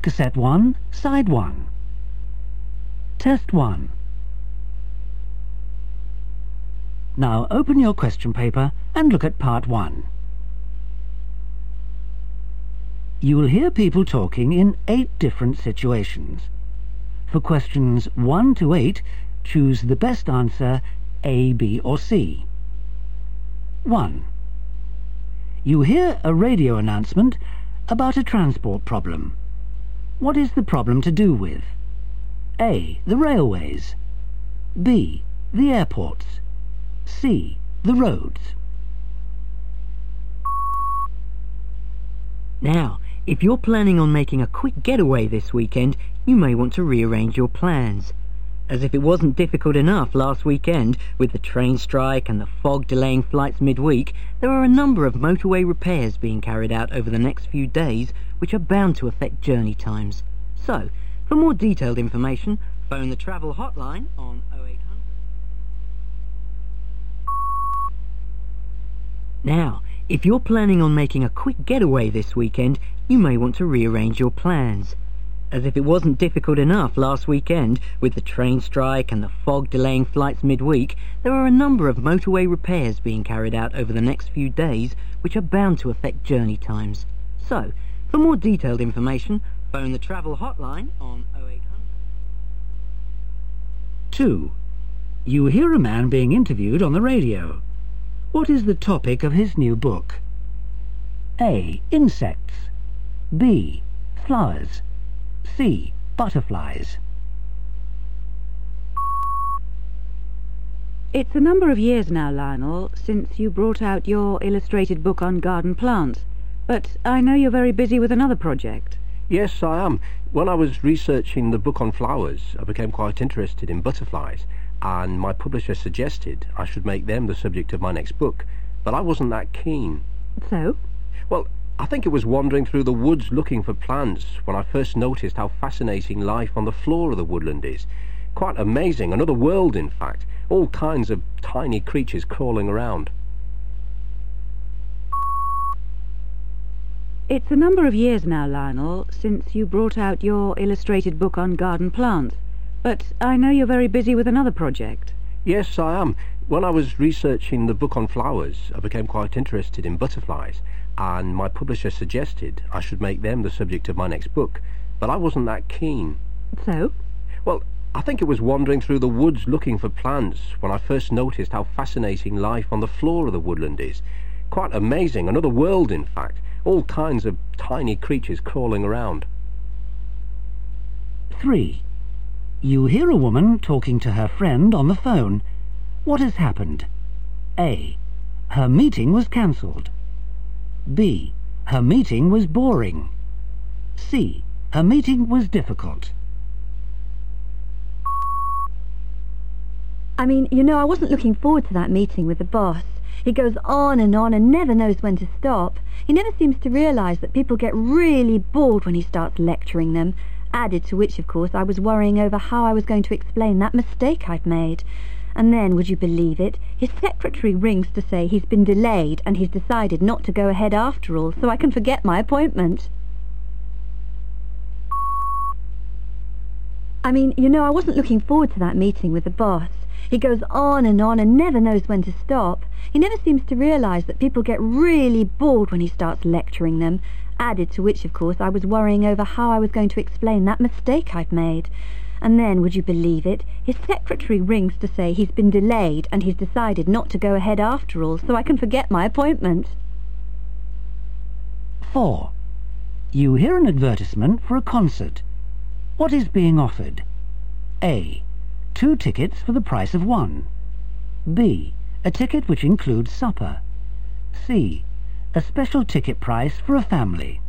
Cassette 1, Side 1. Test 1. Now open your question paper and look at part 1. You will hear people talking in 8 different situations. For questions 1 to 8, choose the best answer A, B or C. 1. You hear a radio announcement about a transport problem. What is the problem to do with? A. The railways. B. The airports. C. The roads. Now, if you're planning on making a quick getaway this weekend, you may want to rearrange your plans. As if it wasn't difficult enough last weekend, with the train strike and the fog delaying flights midweek, there are a number of motorway repairs being carried out over the next few days, which are bound to affect journey times. So, for more detailed information, phone the travel hotline on 0800. Now, if you're planning on making a quick getaway this weekend, you may want to rearrange your plans. As if it wasn't difficult enough last weekend, with the train strike and the fog delaying flights midweek, there are a number of motorway repairs being carried out over the next few days, which are bound to affect journey times. So, for more detailed information, phone the travel hotline on 0800. 2. You hear a man being interviewed on the radio. What is the topic of his new book? A. Insects. B. Flowers. C. Butterflies. It's a number of years now, Lionel, since you brought out your illustrated book on garden plants. But I know you're very busy with another project. Yes, I am. When I was researching the book on flowers, I became quite interested in butterflies, and my publisher suggested I should make them the subject of my next book, but I wasn't that keen. So? Well, I think it was wandering through the woods looking for plants when I first noticed how fascinating life on the floor of the woodland is. Quite amazing, another world in fact, all kinds of tiny creatures crawling around. It's a number of years now, Lionel, since you brought out your illustrated book on garden plants. But I know you're very busy with another project. Yes, I am. When I was researching the book on flowers, I became quite interested in butterflies, and my publisher suggested I should make them the subject of my next book, but I wasn't that keen. So? Well, I think it was wandering through the woods looking for plants when I first noticed how fascinating life on the floor of the woodland is. Quite amazing, another world in fact, all kinds of tiny creatures crawling around. 3. You hear a woman talking to her friend on the phone. What has happened? A. Her meeting was cancelled. B. Her meeting was boring. C. Her meeting was difficult. I mean, I wasn't looking forward to that meeting with the boss. He goes on and never knows when to stop. He never seems to realise that people get really bored when he starts lecturing them. Added to which, of course, I was worrying over how I was going to explain that mistake I'd made. And then, would you believe it, his secretary rings to say he's been delayed and he's decided not to go ahead after all, so I can forget my appointment. I mean, I wasn't looking forward to that meeting with the boss. He goes on and never knows when to stop. He never seems to realise that people get really bored when he starts lecturing them. Added to which, of course, I was worrying over how I was going to explain that mistake I'd made. And then, would you believe it, his secretary rings to say he's been delayed and he's decided not to go ahead after all, so I can forget my appointment. 4. You hear an advertisement for a concert. What is being offered? A. 2 tickets for the price of 1. B. A ticket which includes supper. C. A special ticket price for a family.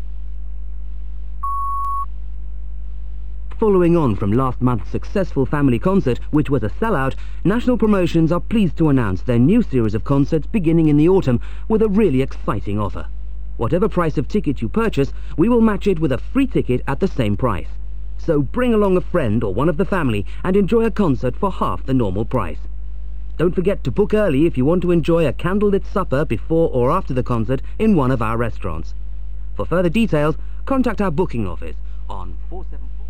Following on from last month's successful family concert, which was a sellout, National Promotions are pleased to announce their new series of concerts beginning in the autumn with a really exciting offer. Whatever price of ticket you purchase, we will match it with a free ticket at the same price. So bring along a friend or one of the family and enjoy a concert for half the normal price. Don't forget to book early if you want to enjoy a candlelit supper before or after the concert in one of our restaurants. For further details, contact our booking office 474.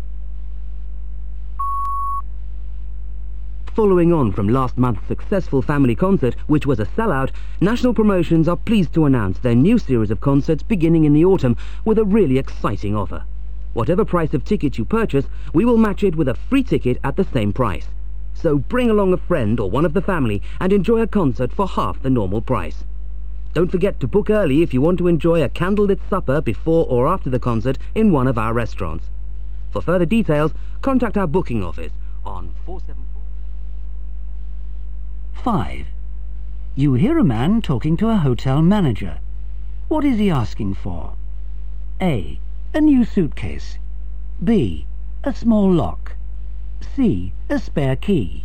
Following on from last month's successful family concert, which was a sellout, National Promotions are pleased to announce their new series of concerts beginning in the autumn with a really exciting offer. Whatever price of ticket you purchase, we will match it with a free ticket at the same price. So bring along a friend or one of the family and enjoy a concert for half the normal price. Don't forget to book early if you want to enjoy a candlelit supper before or after the concert in one of our restaurants. For further details, contact our booking office on 474. 5. You hear a man talking to a hotel manager. What is he asking for? A. A new suitcase. B. A small lock. C. A spare key.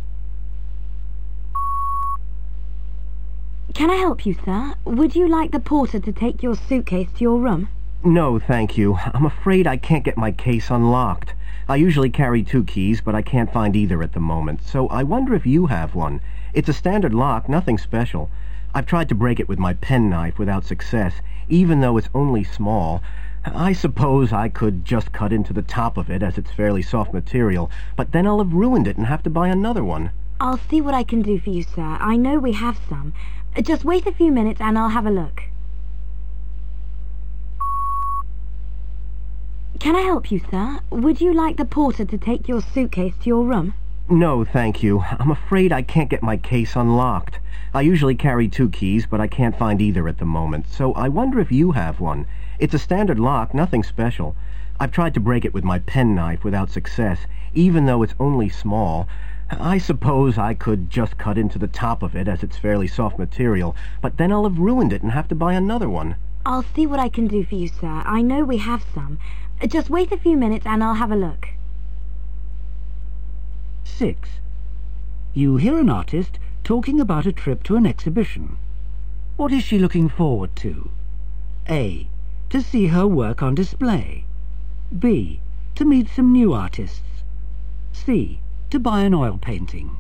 Can I help you, sir? Would you like the porter to take your suitcase to your room? No, thank you. I'm afraid I can't get my case unlocked. I usually carry 2 keys, but I can't find either at the moment, so I wonder if you have one. It's a standard lock, nothing special. I've tried to break it with my penknife without success, even though it's only small. I suppose I could just cut into the top of it, as it's fairly soft material, but then I'll have ruined it and have to buy another one. I'll see what I can do for you, sir. I know we have some. Just wait a few minutes and I'll have a look. Can I help you, sir? Would you like the porter to take your suitcase to your room? No, thank you. I'm afraid I can't get my case unlocked. I usually carry 2 keys, but I can't find either at the moment, so I wonder if you have one. It's a standard lock, nothing special. I've tried to break it with my penknife without success, even though it's only small. I suppose I could just cut into the top of it, as it's fairly soft material, but then I'll have ruined it and have to buy another one. I'll see what I can do for you, sir. I know we have some. Just wait a few minutes and I'll have a look. 6. You hear an artist talking about a trip to an exhibition. What is she looking forward to? A. To see her work on display. B. To meet some new artists. C. To buy an oil painting.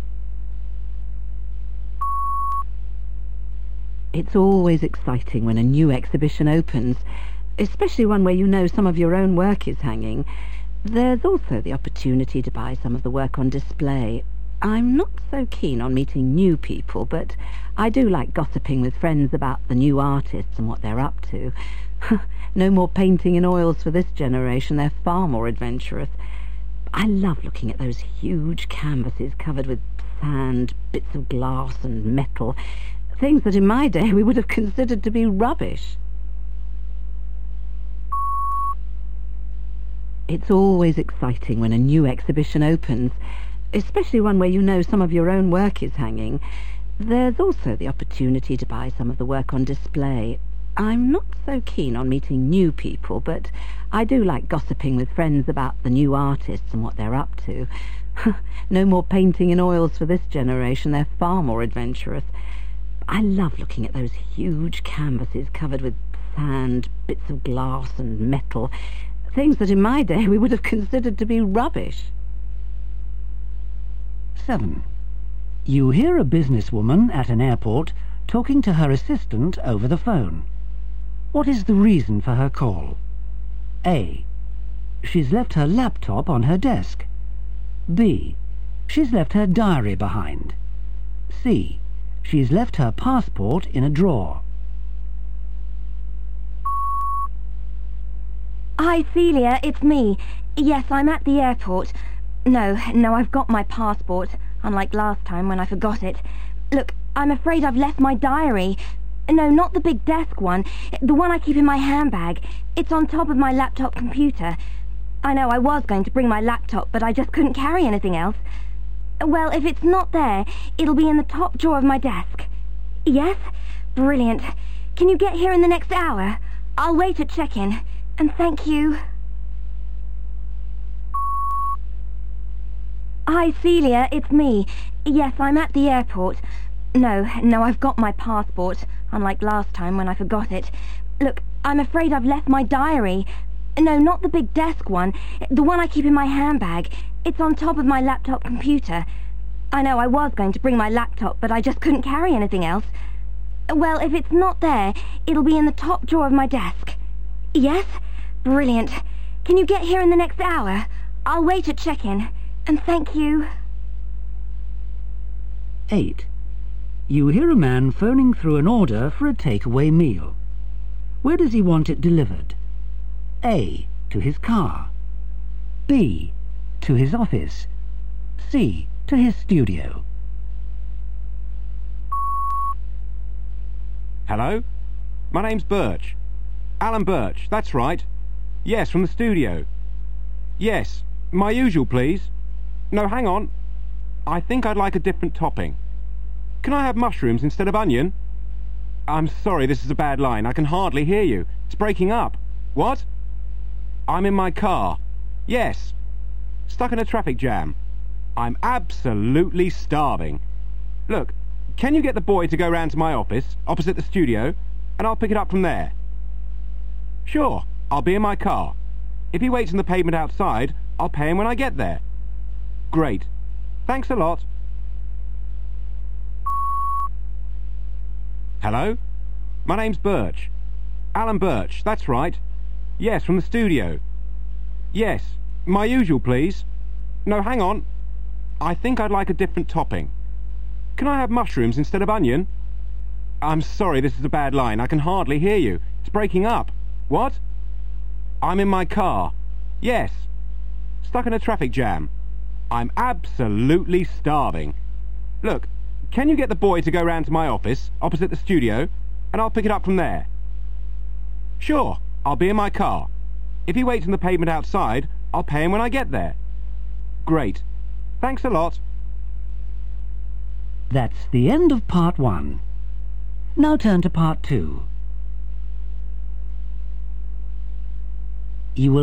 It's always exciting when a new exhibition opens, especially one where you know some of your own work is hanging. There's also the opportunity to buy some of the work on display. I'm not so keen on meeting new people, but I do like gossiping with friends about the new artists and what they're up to. No more painting in oils for this generation. They're far more adventurous. I love looking at those huge canvases covered with sand, bits of glass and metal, things that in my day we would have considered to be rubbish. It's always exciting when a new exhibition opens, especially one where you know some of your own work is hanging. There's also the opportunity to buy some of the work on display. I'm not so keen on meeting new people, but I do like gossiping with friends about the new artists and what they're up to. No more painting in oils for this generation. They're far more adventurous. I love looking at those huge canvases covered with sand, bits of glass and metal, things that in my day we would have considered to be rubbish. 7. You hear a businesswoman at an airport talking to her assistant over the phone. What is the reason for her call? A. She's left her laptop on her desk. B. She's left her diary behind. C. She's left her passport in a drawer. Hi, Celia, it's me. Yes, I'm at the airport. No, I've got my passport, unlike last time when I forgot it. Look, I'm afraid I've left my diary. No, not the big desk one. The one I keep in my handbag. It's on top of my laptop computer. I know I was going to bring my laptop, but I just couldn't carry anything else. Well, if it's not there, it'll be in the top drawer of my desk. Yes? Brilliant. Can you get here in the next hour? I'll wait at check-in. And thank you. Hi, Celia, it's me. Yes, I'm at the airport. No, I've got my passport, unlike last time when I forgot it. Look, I'm afraid I've left my diary. No, not the big desk one. The one I keep in my handbag. It's on top of my laptop computer. I know I was going to bring my laptop, but I just couldn't carry anything else. Well, if it's not there, it'll be in the top drawer of my desk. Yes? Brilliant. Can you get here in the next hour? I'll wait at check-in. And thank you. 8. You hear a man phoning through an order for a takeaway meal. Where does he want it delivered? A. To his car. B. To his office. C. To his studio. Hello? My name's Birch. Alan Birch, that's right. Yes, from the studio. Yes, my usual, please. No, hang on. I think I'd like a different topping. Can I have mushrooms instead of onion? I'm sorry, this is a bad line. I can hardly hear you. It's breaking up. What? I'm in my car. Yes. Stuck in a traffic jam. I'm absolutely starving. Look, can you get the boy to go round to my office, opposite the studio, and I'll pick it up from there? Sure, I'll be in my car. If he waits on the pavement outside, I'll pay him when I get there. Great. Thanks a lot. Hello? My name's Birch. Alan Birch, that's right. Yes, from the studio. Yes, my usual, please. No, hang on. I think I'd like a different topping. Can I have mushrooms instead of onion? I'm sorry, this is a bad line. I can hardly hear you. It's breaking up. What? I'm in my car. Yes. Stuck in a traffic jam. I'm absolutely starving. Look, can you get the boy to go round to my office, opposite the studio, and I'll pick it up from there? Sure, I'll be in my car. If he waits on the pavement outside, I'll pay him when I get there. Great. Thanks a lot. That's the end of part 1. Now turn to part 2. You will